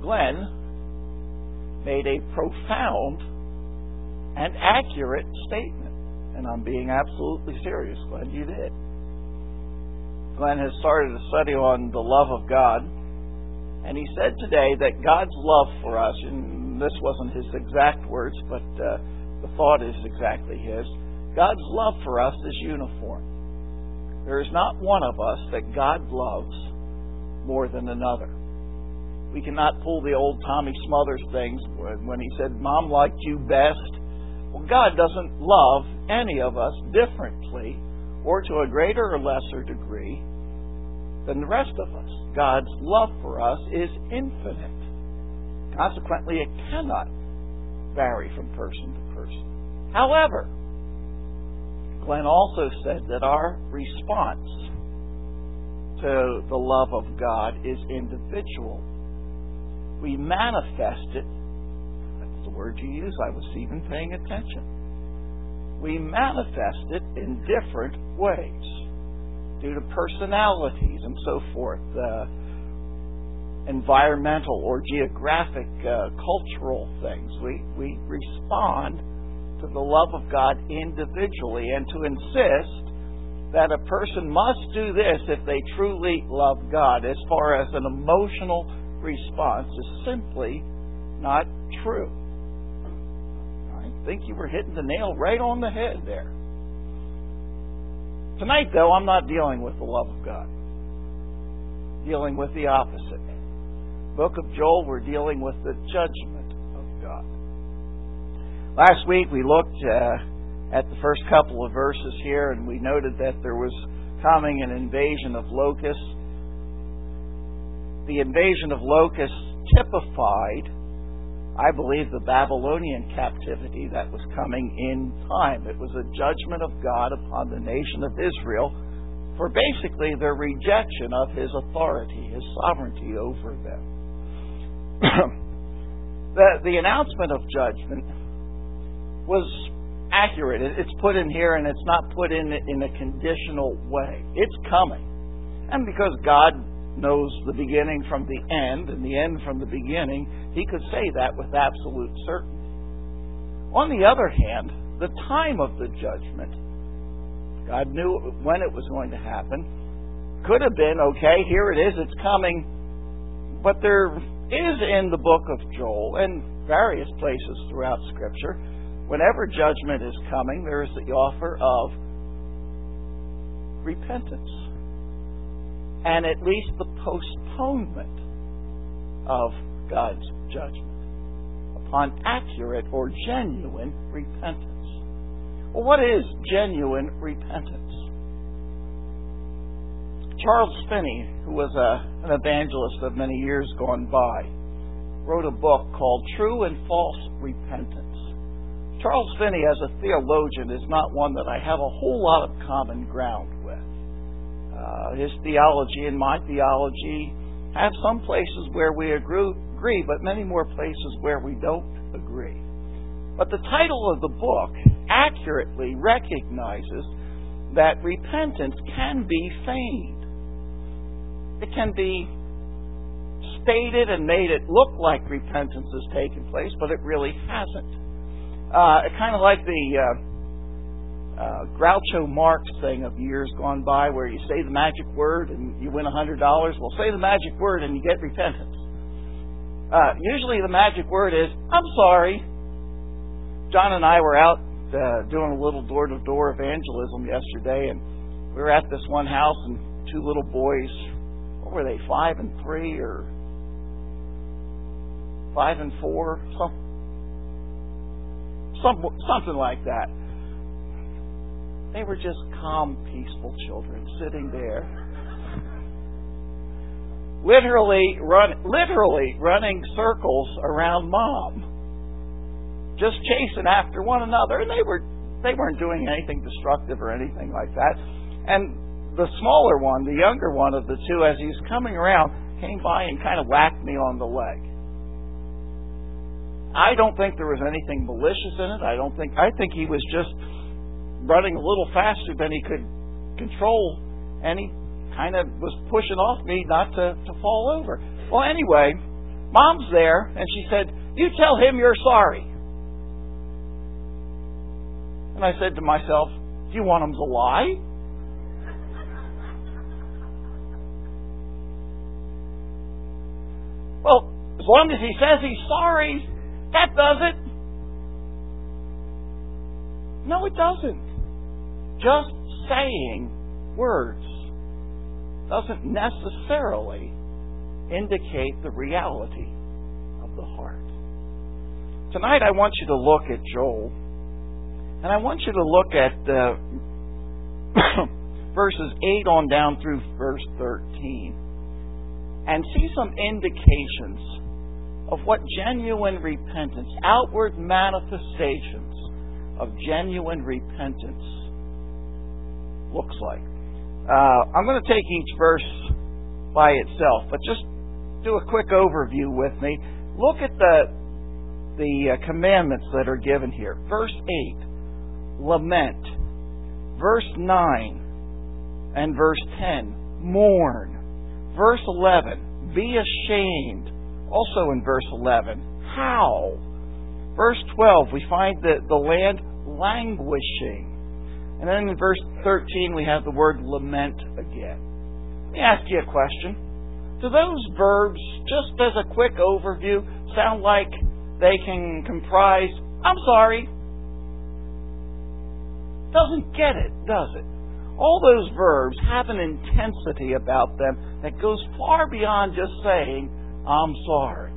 Glenn made a profound and accurate statement. And I'm being absolutely serious, Glenn, you did. Glenn has started a study on the love of God, and he said today that God's love for us, and this wasn't his exact words, but the thought is exactly his, God's love for us is uniform. There is not one of us that God loves more than another. We cannot pull the old Tommy Smothers things when he said, Mom liked you best. Well, God doesn't love any of us differently or to a greater or lesser degree than the rest of us. God's love for us is infinite. Consequently, it cannot vary from person to person. However, Glenn also said that our response to the love of God is individual. We manifest it. That's the word you use. I was even paying attention. We manifest it in different ways due to personalities and so forth, environmental or geographic, cultural things. We respond to the love of God individually, and to insist that a person must do this if they truly love God as far as an emotional response is simply not true. I think you were hitting the nail right on the head there. Tonight, though, I'm not dealing with the love of God. I'm dealing with the opposite. Book of Joel, we're dealing with the judgment of God. Last week we looked at the first couple of verses here, and we noted that there was coming an invasion of locusts. The invasion of locusts typified, I believe, the Babylonian captivity that was coming in time. It was a judgment of God upon the nation of Israel for basically their rejection of His authority, His sovereignty over them. The announcement of judgment was accurate. It's put in here, and it's not put in a conditional way. It's coming. And because God knows the beginning from the end and the end from the beginning, He could say that with absolute certainty. On the other hand, the time of the judgment, God knew when it was going to happen. Could have been, okay, here it is, it's coming. But there is in the book of Joel and various places throughout Scripture, whenever judgment is coming, there is the offer of repentance, and at least the postponement of God's judgment upon accurate or genuine repentance. Well, what is genuine repentance? Charles Finney, who was an evangelist of many years gone by, wrote a book called True and False Repentance. Charles Finney, as a theologian, is not one that I have a whole lot of common ground with. His theology and my theology have some places where we agree, but many more places where we don't agree. But the title of the book accurately recognizes that repentance can be feigned. It can be stated and made it look like repentance has taken place, but it really hasn't. Kind of like the Groucho Marx thing of years gone by, where you say the magic word and you win $100. Well, say the magic word and you get repentance. Usually the magic word is, I'm sorry. John and I were out doing a little door-to-door evangelism yesterday, and we were at this one house, and two little boys, what were they, 5 and 3 or 5 and 4? Something like that. They were just calm, peaceful children sitting there, literally running circles around Mom, just chasing after one another. And they weren't doing anything destructive or anything like that. And the smaller one, the younger one of the two, as he was coming around, came by and kind of whacked me on the leg. I don't think there was anything malicious in it. I think he was just running a little faster than he could control, and he kind of was pushing off me not to fall over. Well, anyway, Mom's there, and she said, "You tell him you're sorry." And I said to myself, "Do you want him to lie?" Well, as long as he says he's sorry, that does it. No, it doesn't. Just saying words doesn't necessarily indicate the reality of the heart. Tonight I want you to look at Joel, and I want you to look at verses 8 on down through verse 13 and see some indications of what genuine repentance, outward manifestations of genuine repentance looks like. I'm going to take each verse by itself, but just do a quick overview with me. Look at the commandments that are given here. Verse 8, lament. Verse 9 and verse 10, mourn. Verse 11, be ashamed. Also in verse 11, howl. Verse 12, we find the land languishing. And then in verse 13, we have the word lament again. Let me ask you a question. Do those verbs, just as a quick overview, sound like they can comprise, "I'm sorry"? Doesn't get it, does it? All those verbs have an intensity about them that goes far beyond just saying, "I'm sorry."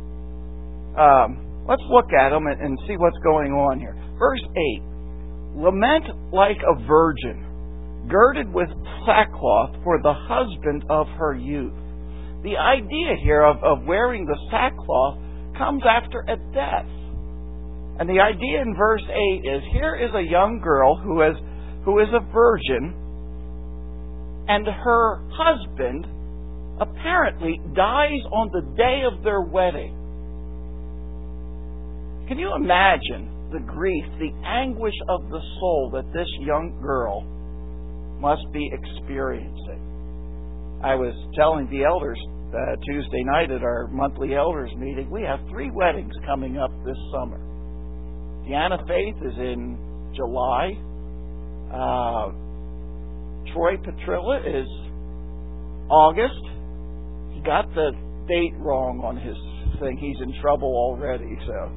Let's look at them and see what's going on here. Verse 8, lament like a virgin, girded with sackcloth for the husband of her youth. The idea here of wearing the sackcloth comes after a death. And the idea in verse 8 is, here is a young girl who is a virgin, and her husband apparently dies on the day of their wedding. Can you imagine the grief, the anguish of the soul that this young girl must be experiencing? I was telling the elders Tuesday night at our monthly elders meeting, we have 3 weddings coming up this summer. Deanna Faith is in July. Troy Petrilla is August. He got the date wrong on his thing. He's in trouble already, so.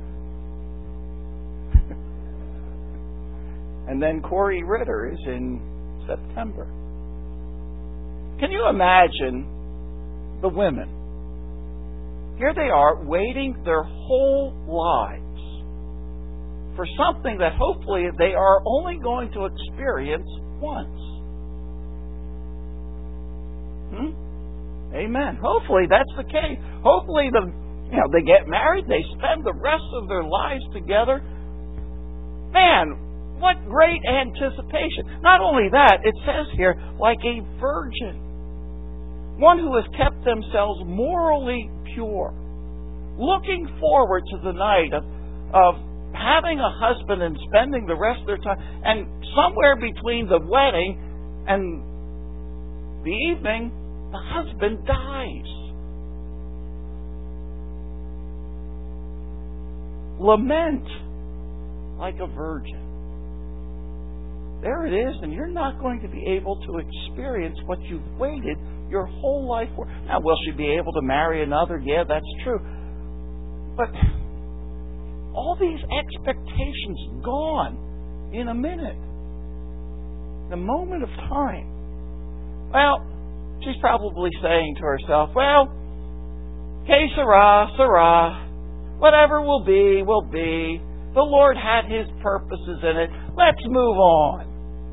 And then Corey Ritter is in September. Can you imagine the women? Here they are waiting their whole lives for something that hopefully they are only going to experience once. Amen. Hopefully that's the case. Hopefully they get married, they spend the rest of their lives together. Man, what great anticipation. Not only that, it says here, like a virgin. One who has kept themselves morally pure. Looking forward to the night of having a husband and spending the rest of their time. And somewhere between the wedding and the evening, the husband dies. Lament like a virgin. There it is, and you're not going to be able to experience what you've waited your whole life for. Now, will she be able to marry another? Yeah, that's true. But all these expectations gone in a minute. The moment of time. Well, she's probably saying to herself, well, que sera, sera. Whatever will be, will be. The Lord had His purposes in it. Let's move on.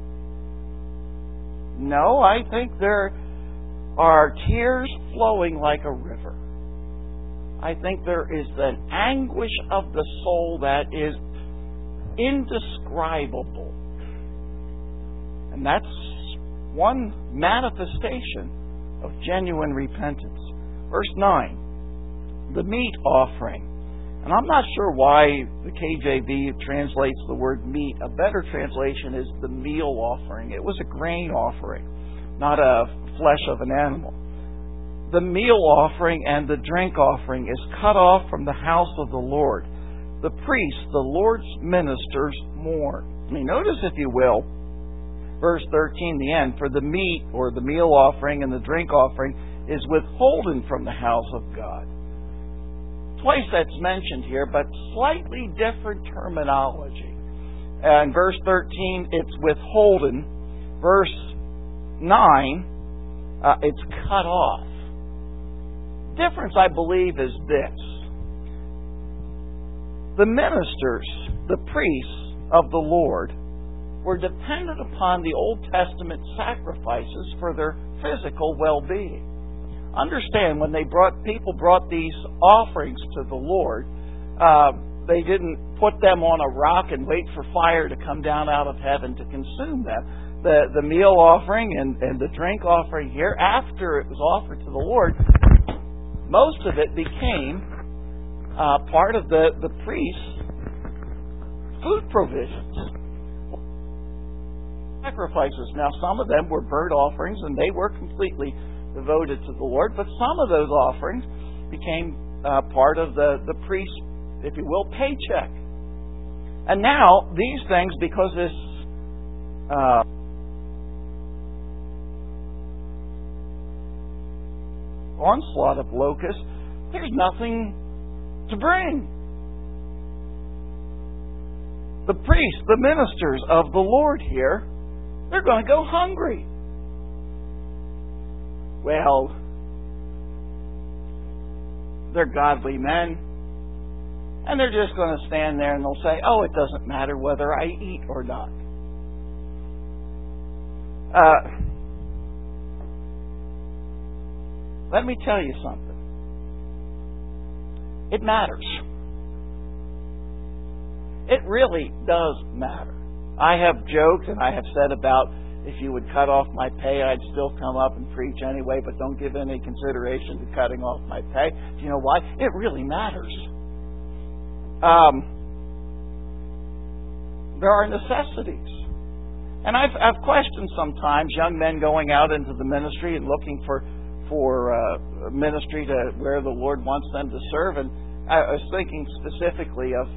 No, I think there are tears flowing like a river. I think there is an anguish of the soul that is indescribable. And that's one manifestation of genuine repentance. Verse 9, the meat offering. And I'm not sure why the KJV translates the word meat. A better translation is the meal offering. It was a grain offering, not a flesh of an animal. the meal offering and the drink offering is cut off from the house of the Lord. The priests, the Lord's ministers, mourn. I mean, notice, if you will, verse 13, the end. For the meat, or the meal offering, and the drink offering is withholden from the house of God. Twice that's mentioned here, but slightly different terminology. In verse 13, it's withholden. Verse 9, it's cut off. Difference, I believe, is this. The ministers, the priests of the Lord, were dependent upon the Old Testament sacrifices for their physical well-being. Understand, when people brought these offerings to the Lord, they didn't put them on a rock and wait for fire to come down out of heaven to consume them. The meal offering and the drink offering here, after it was offered to the Lord, most of it became part of the priest's food provisions. Sacrifices. Now, some of them were burnt offerings, and they were completely devoted to the Lord, but some of those offerings became part of the priest's, if you will, paycheck. And now, these things, because this onslaught of locusts, there's nothing to bring. The priests, the ministers of the Lord here, they're going to go hungry. Well, they're godly men, and they're just going to stand there and they'll say, oh, it doesn't matter whether I eat or not. Let me tell you something. It matters. It really does matter. I have joked and I have said about, if you would cut off my pay, I'd still come up and preach anyway, but don't give any consideration to cutting off my pay. Do you know why? It really matters. There are necessities. And I've questioned sometimes young men going out into the ministry and looking for ministry to where the Lord wants them to serve. And I was thinking specifically of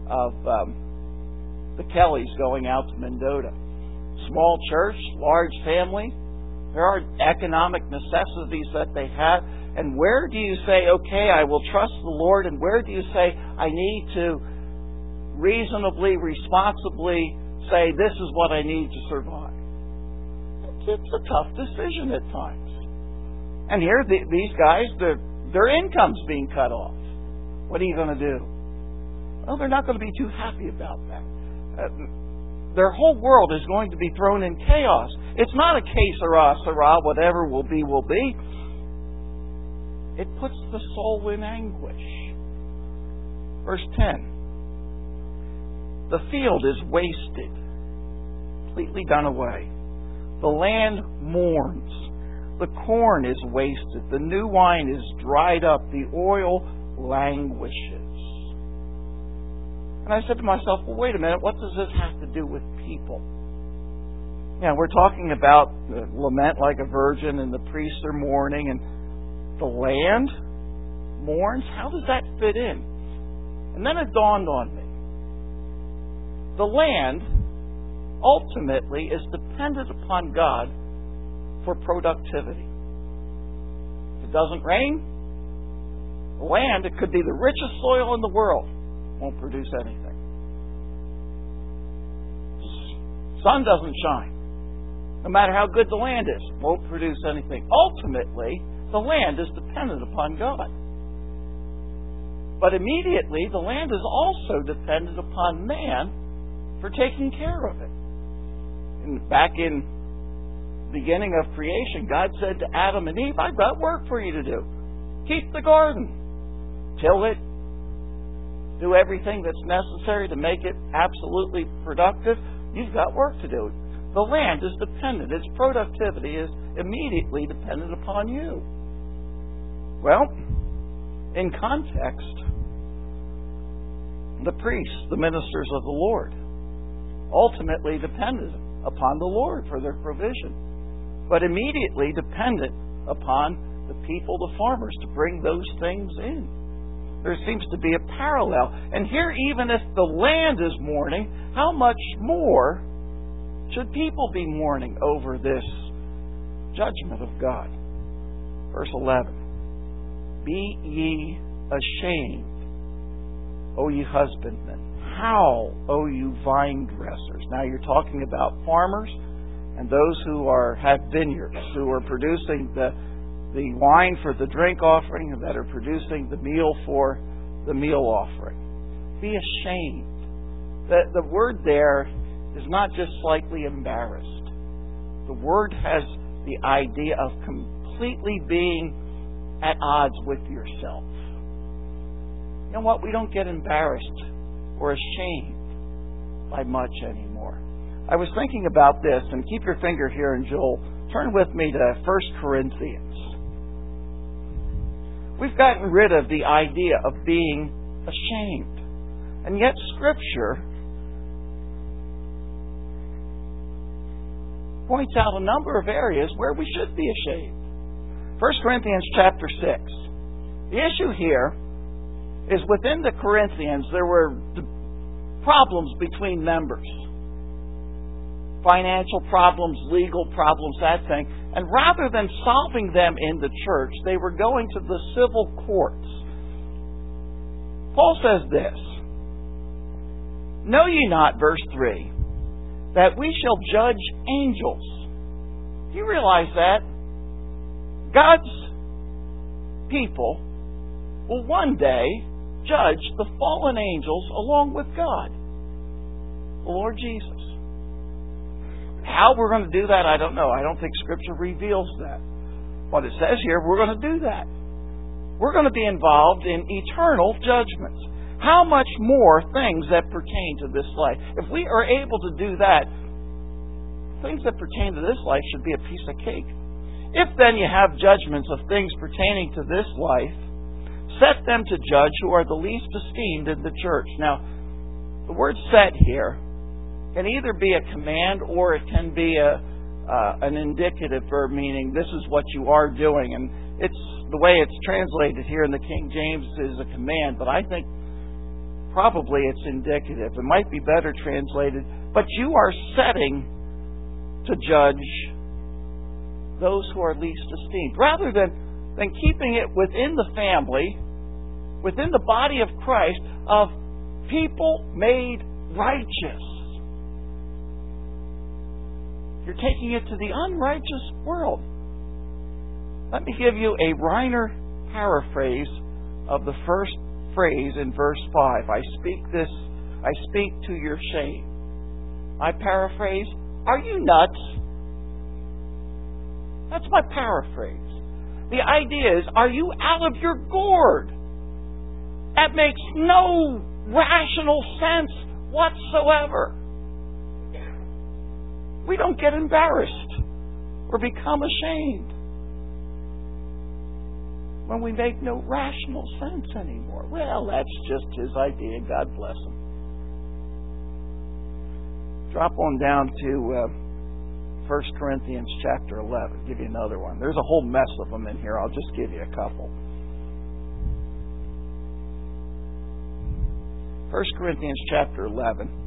the Kellys going out to Mendota. Small church, large family. There are economic necessities that they have. And where do you say, okay, I will trust the Lord, and where do you say, I need to reasonably, responsibly say, this is what I need to survive? It's a tough decision at times. And here, these guys, their income's being cut off. What are you going to do? Well, they're not going to be too happy about that. Their whole world is going to be thrown in chaos. It's not a que sera, whatever will be, will be. It puts the soul in anguish. Verse 10. The field is wasted, completely done away. The land mourns. The corn is wasted. The new wine is dried up. The oil languishes. And I said to myself, well, wait a minute, what does this have to do with people? Yeah, we're talking about lament like a virgin, and the priests are mourning, and the land mourns. How does that fit in? And then it dawned on me. The land ultimately is dependent upon God for productivity. If it doesn't rain, the land, it could be the richest soil in the world, won't produce anything. Sun doesn't shine. No matter how good the land is, won't produce anything. Ultimately, the land is dependent upon God. But immediately, the land is also dependent upon man for taking care of it. And back in the beginning of creation, God said to Adam and Eve, I've got work for you to do. Keep the garden. Till it. Do everything that's necessary to make it absolutely productive. You've got work to do. The land is dependent. Its productivity is immediately dependent upon you. Well, in context, the priests, the ministers of the Lord, ultimately dependent upon the Lord for their provision, but immediately dependent upon the people, the farmers, to bring those things in. There seems to be a parallel. And here, even if the land is mourning, how much more should people be mourning over this judgment of God? Verse 11. Be ye ashamed, O ye husbandmen. Howl, O you vine dressers. Now you're talking about farmers and those who have vineyards, who are producing the wine for the drink offering and that are producing the meal for the meal offering. Be ashamed. The word there is not just slightly embarrassed. The word has the idea of completely being at odds with yourself. You know what? We don't get embarrassed or ashamed by much anymore. I was thinking about this, and keep your finger here in Joel. Turn with me to 1 Corinthians. We've gotten rid of the idea of being ashamed. And yet Scripture points out a number of areas where we should be ashamed. 1 Corinthians chapter 6. The issue here is within the Corinthians there were problems between members. Financial problems, legal problems, that thing. And rather than solving them in the church, they were going to the civil courts. Paul says this, Know ye not, verse 3, that we shall judge angels? Do you realize that? God's people will one day judge the fallen angels along with God, the Lord Jesus. How we're going to do that, I don't know. I don't think Scripture reveals that. What it says here, we're going to do that. We're going to be involved in eternal judgments. How much more things that pertain to this life? If we are able to do that, things that pertain to this life should be a piece of cake. If then you have judgments of things pertaining to this life, set them to judge who are the least esteemed in the church. Now, the word set here can either be a command or it can be an indicative verb, meaning this is what you are doing. And it's the way it's translated here in the King James is a command, but I think probably it's indicative. It might be better translated, but you are setting to judge those who are least esteemed. Rather than keeping it within the family, within the body of Christ, of people made righteous. You're taking it to the unrighteous world. Let me give you a Reiner paraphrase of the first phrase in verse 5. I speak to your shame. I paraphrase, are you nuts? That's my paraphrase. The idea is, are you out of your gourd? That makes no rational sense whatsoever. We don't get embarrassed or become ashamed when we make no rational sense anymore. Well, that's just his idea. God bless him. Drop on down to 1 Corinthians chapter 11. Give you another one. There's a whole mess of them in here. I'll just give you a couple. 1 Corinthians chapter 11.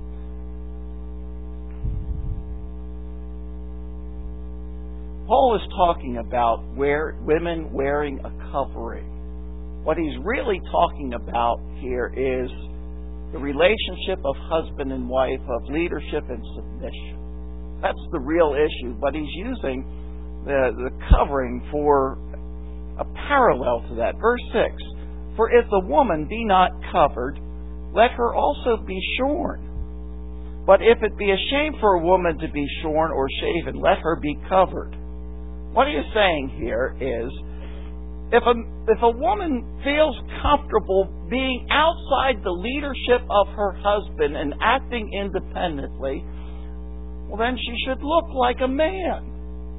Paul is talking about women wearing a covering. What he's really talking about here is the relationship of husband and wife, of leadership and submission. That's the real issue. But he's using the covering for a parallel to that. Verse 6, For if the woman be not covered, let her also be shorn. But if it be a shame for a woman to be shorn or shaven, let her be covered. What he is saying here is, if a woman feels comfortable being outside the leadership of her husband and acting independently, well, then she should look like a man.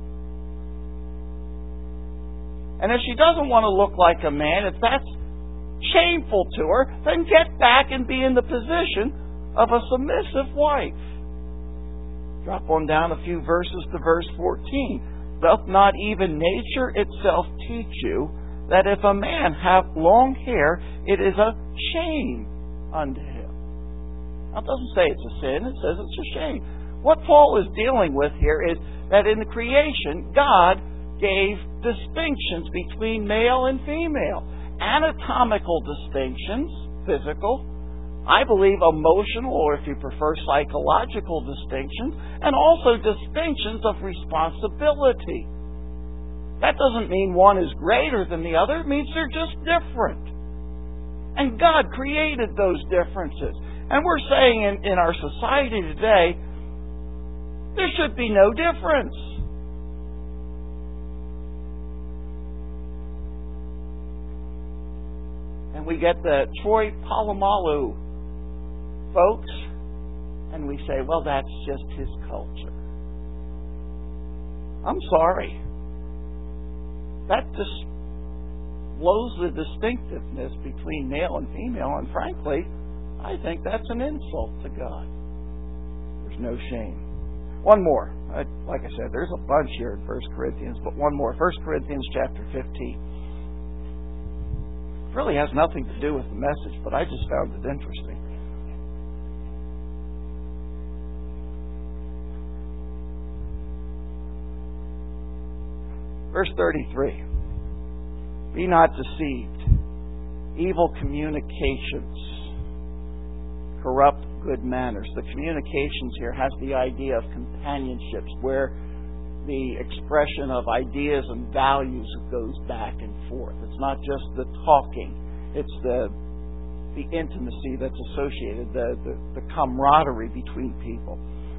And if she doesn't want to look like a man, if that's shameful to her, then get back and be in the position of a submissive wife. Drop on down a few verses to verse 14. doth not even nature itself teach you that if a man have long hair, it is a shame unto him? Now, it doesn't say it's a sin, it says it's a shame. What Paul is dealing with here is that in the creation, God gave distinctions between male and female. Anatomical distinctions, physical, I believe emotional, or if you prefer, psychological distinctions, and also distinctions of responsibility. That doesn't mean one is greater than the other. It means they're just different. And God created those differences. And we're saying in our society today, there should be no difference. And we get the Troy Polamalu folks, and we say, well, that's just his culture. I'm sorry. That just blows the distinctiveness between male and female, and frankly, I think that's an insult to God. There's no shame. One more. Like I said, there's a bunch here in 1 Corinthians, but one more. 1 Corinthians chapter 15. It really has nothing to do with the message, but I just found it interesting. Verse 33. Be not deceived. Evil communications corrupt good manners. The communications here has the idea of companionships, where the expression of ideas and values goes back and forth. It's not just the talking. It's the intimacy that's associated, the camaraderie between people.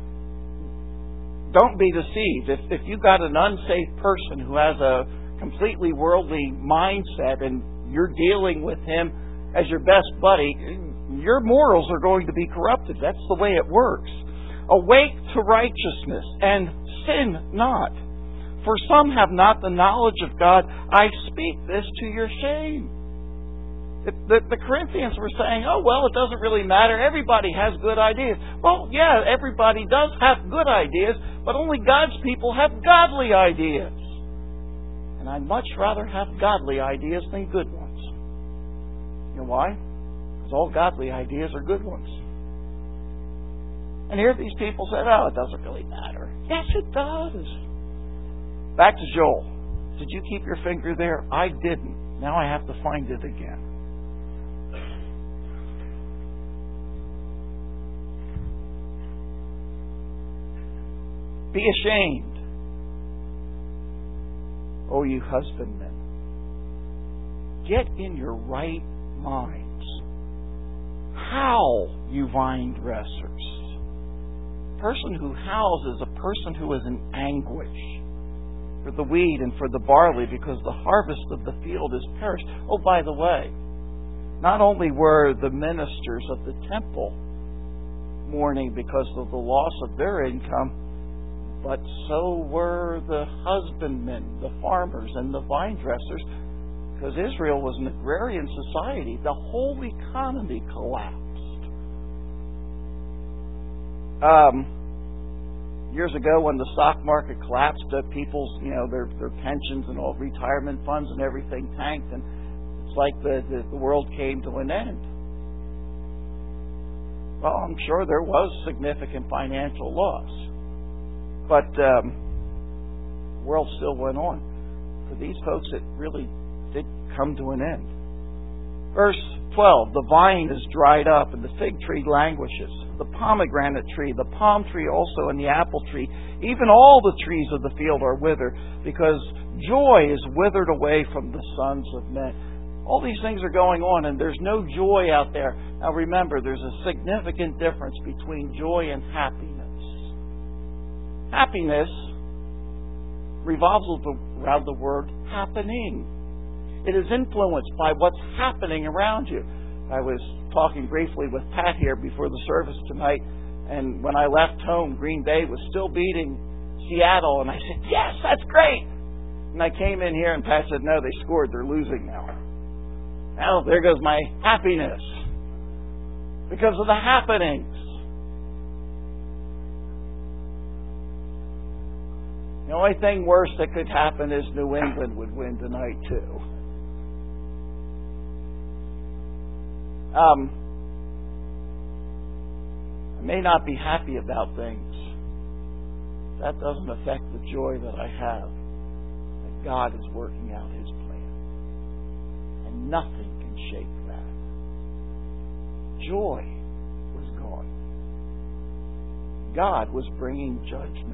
Don't be deceived. If you've got an unsafe person who has a completely worldly mindset and you're dealing with him as your best buddy, your morals are going to be corrupted. That's the way it works. Awake to righteousness and sin not. For some have not the knowledge of God. I speak this to your shame. The Corinthians were saying, oh, well, it doesn't really matter. Everybody has good ideas. Well, yeah, everybody does have good ideas, but only God's people have godly ideas. And I'd much rather have godly ideas than good ones. You know why? Because all godly ideas are good ones. And here these people said, oh, it doesn't really matter. Yes, it does. Back to Joel. Did you keep your finger there? I didn't. Now I have to find it again. Be ashamed, O you husbandmen. Get in your right minds. Howl, you vine dressers. A person who howls is a person who is in anguish for the wheat and for the barley, because the harvest of the field is perished. Oh, by the way, not only were the ministers of the temple mourning because of the loss of their income, but so were the husbandmen, the farmers, and the vine dressers, because Israel was an agrarian society. The whole economy collapsed. Years ago, when the stock market collapsed, people's, their pensions and all retirement funds and everything tanked, and it's like the world came to an end. Well, I'm sure there was significant financial loss. But the world still went on. For these folks, it really did come to an end. Verse 12, the vine is dried up and the fig tree languishes. The pomegranate tree, the palm tree also, and the apple tree, even all the trees of the field are withered, because joy is withered away from the sons of men. All these things are going on, and there's no joy out there. Now remember, there's a significant difference between joy and happiness. Happiness revolves around the word happening. It is influenced by what's happening around you. I was talking briefly with Pat here before the service tonight, and when I left home, Green Bay was still beating Seattle, and I said, yes, that's great! And I came in here, and Pat said, no, they scored, they're losing now. Well, there goes my happiness. Because of the happenings. The only thing worse that could happen is New England would win tonight, too. I may not be happy about things. That doesn't affect the joy that I have. That God is working out His plan. And nothing can shake that. Joy was gone. God was bringing judgment.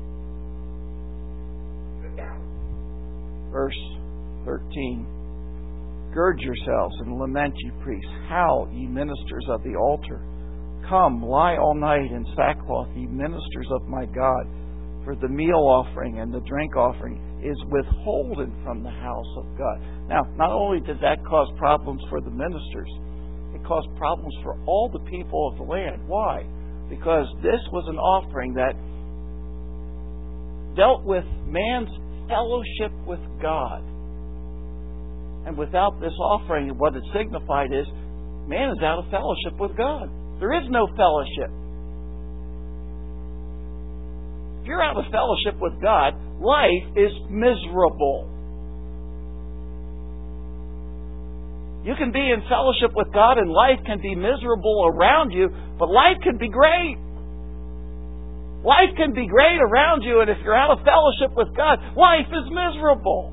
Verse 13. Gird yourselves and lament, ye priests. Howl, ye ministers of the altar. Come, lie all night in sackcloth, ye ministers of my God. For the meal offering and the drink offering is withholden from the house of God. Now, not only did that cause problems for the ministers, it caused problems for all the people of the land. Why? Because this was an offering that dealt with man's fellowship with God. And without this offering, what it signified is man is out of fellowship with God. There is no fellowship. If you're out of fellowship with God, life is miserable. You can be in fellowship with God and life can be miserable around you, but life can be great. Life can be great around you, and if you're out of fellowship with God, life is miserable.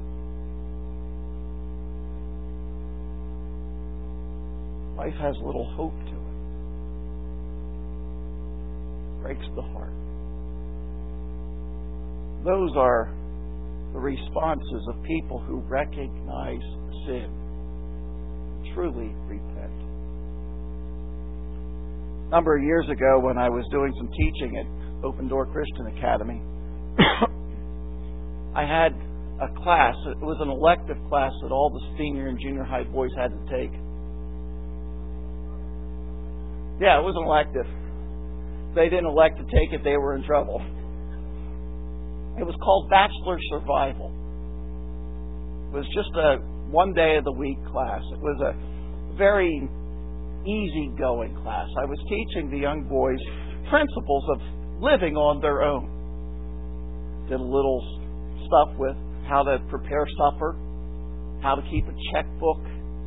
Life has little hope to it. Breaks the heart. Those are the responses of people who recognize sin, truly repent. A number of years ago, when I was doing some teaching at Open Door Christian Academy, I had a class. It was an elective class that all the senior and junior high boys had to take. Yeah, it was an elective. If they didn't elect to take it, they were in trouble. It was called Bachelor Survival. It was just a one day of the week class. It was a very easygoing class. I was teaching the young boys principles of living on their own. Did a little stuff with how to prepare supper, how to keep a checkbook,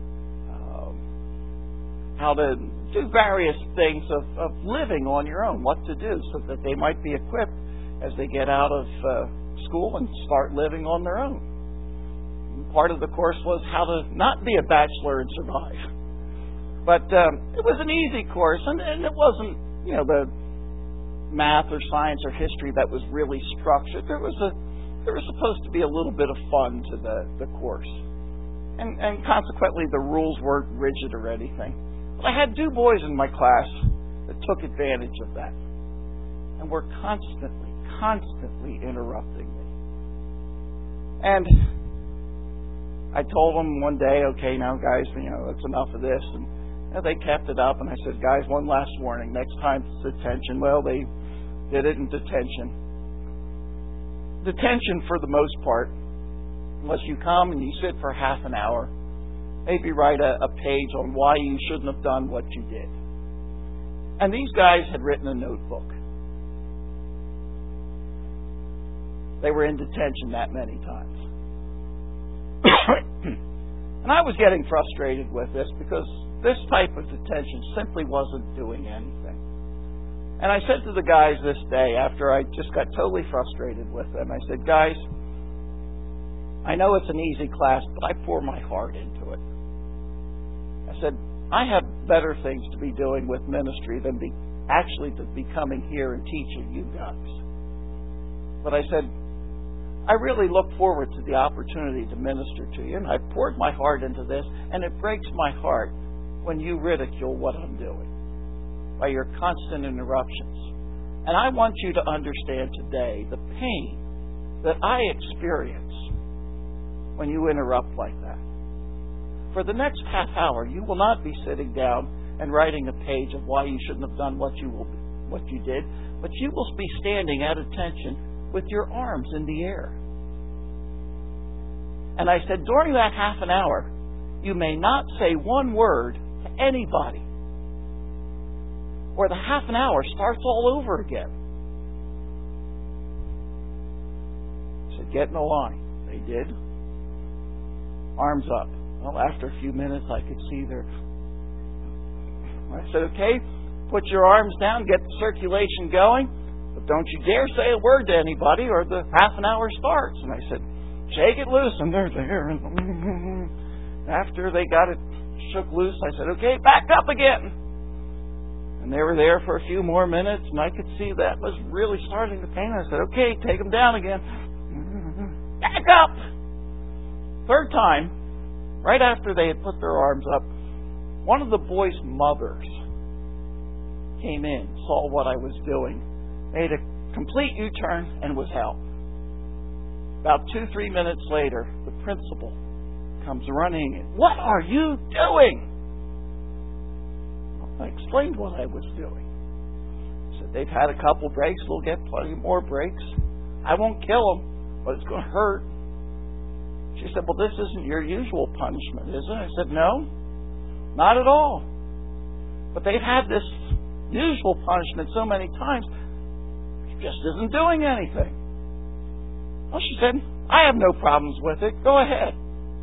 how to do various things of living on your own, what to do so that they might be equipped as they get out of school and start living on their own. And part of the course was how to not be a bachelor and survive. But it was an easy course, and it wasn't, the math or science or history that was really structured. There was supposed to be a little bit of fun to the course. And consequently, the rules weren't rigid or anything. But I had two boys in my class that took advantage of that and were constantly interrupting me. And I told them one day, okay, now guys, that's enough of this. And they kept it up, and I said, guys, one last warning. Next time it's detention. Well, they did it in detention. Detention, for the most part, unless you come and you sit for half an hour, maybe write a page on why you shouldn't have done what you did. And these guys had written a notebook. They were in detention that many times. And I was getting frustrated with this because this type of detention simply wasn't doing anything. And I said to the guys this day, after I just got totally frustrated with them, I said, guys, I know it's an easy class, but I pour my heart into it. I said, I have better things to be doing with ministry than actually to be coming here and teaching you guys. But I said, I really look forward to the opportunity to minister to you, and I poured my heart into this, and it breaks my heart when you ridicule what I'm doing by your constant interruptions. And I want you to understand today the pain that I experience when you interrupt like that. For the next half hour, you will not be sitting down and writing a page of why you shouldn't have done what you did, but you will be standing at attention with your arms in the air. And I said, during that half an hour, you may not say one word to anybody, or the half an hour starts all over again. get in the line. They did. Arms up. Well, after a few minutes, I could see their... I said, okay, put your arms down, get the circulation going, but don't you dare say a word to anybody or the half an hour starts. And I said, shake it loose, and they're there. And after they got it shook loose, I said, okay, back up again. And they were there for a few more minutes, and I could see that was really starting to pain. I said, okay, take them down again. Back up! Third time, right after they had put their arms up, one of the boys' mothers came in, saw what I was doing, made a complete U-turn, and was out. About 2-3 minutes later, the principal comes running in. What are you doing? I explained what I was doing. I said, they've had a couple breaks. We'll get plenty more breaks. I won't kill them, but it's going to hurt. She said, well, this isn't your usual punishment, is it? I said, no, not at all. But they've had this usual punishment so many times, it just isn't doing anything. Well, she said, I have no problems with it. Go ahead.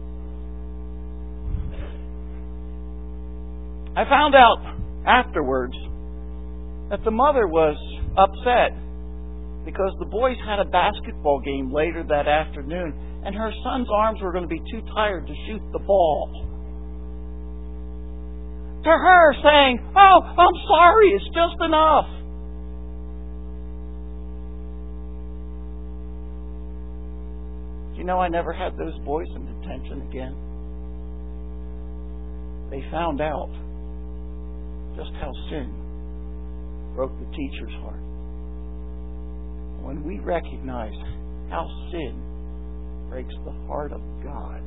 I found out afterwards that the mother was upset because the boys had a basketball game later that afternoon, and her son's arms were going to be too tired to shoot the ball. To her saying, oh, I'm sorry, it's just enough. Do you know I never had those boys in detention again? They found out just how sin broke the teacher's heart. When we recognize how sin breaks the heart of God,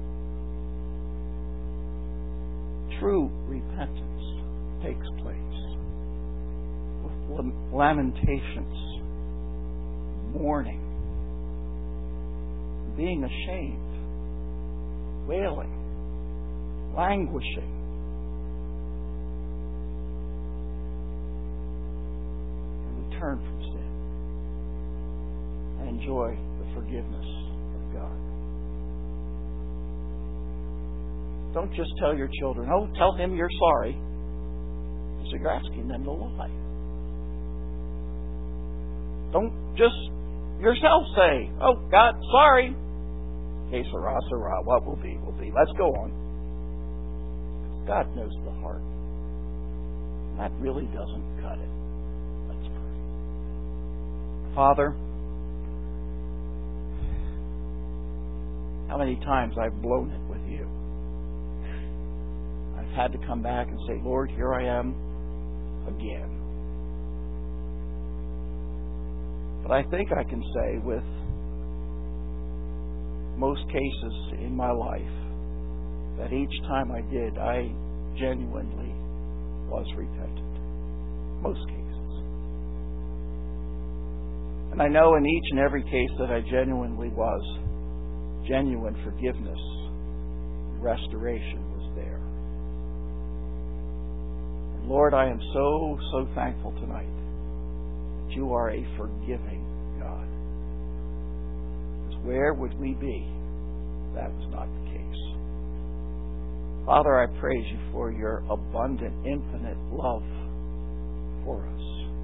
true repentance takes place with lamentations, mourning, being ashamed, wailing, languishing. And we turn from sin and enjoy the forgiveness of God. Don't just tell your children, oh, tell him you're sorry. So you're asking them to lie. Don't just yourself say, oh, God, sorry. Okay, Sarah, what will be, will be. Let's go on. God knows the heart. And that really doesn't cut it. Let's pray. Father, how many times I've blown it with you. I've had to come back and say, Lord, here I am again. But I think I can say with most cases in my life that each time I did, I genuinely was repentant. Most cases. And I know in each and every case that I genuinely was, genuine forgiveness and restoration was there. And Lord, I am so thankful tonight that you are a forgiving God. Because where would we be if that was not the case? Father, I praise you for your abundant, infinite love for us.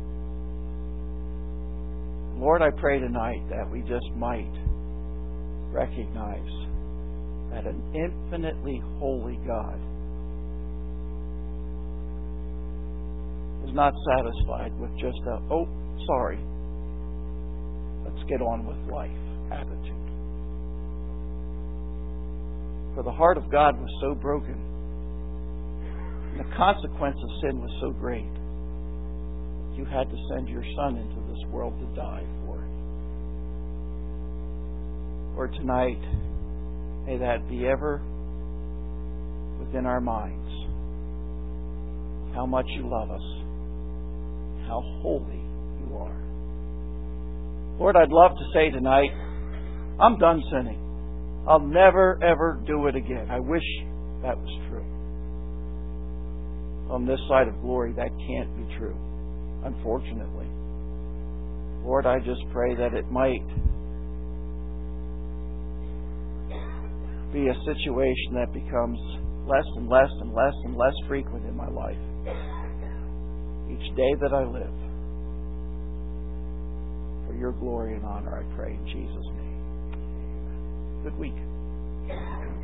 Lord, I pray tonight that we just might recognize that an infinitely holy God is not satisfied with just a, oh, sorry, let's get on with life attitude. For the heart of God was so broken, and the consequence of sin was so great, you had to send your Son into this world to die for it. Lord, tonight, may that be ever within our minds. How much you love us. How holy you are. Lord, I'd love to say tonight, I'm done sinning. I'll never, ever do it again. I wish that was true. On this side of glory, that can't be true, unfortunately. Lord, I just pray that it might be a situation that becomes less and less and less and less frequent in my life. Each day that I live. For your glory and honor, I pray in Jesus' name. Good week.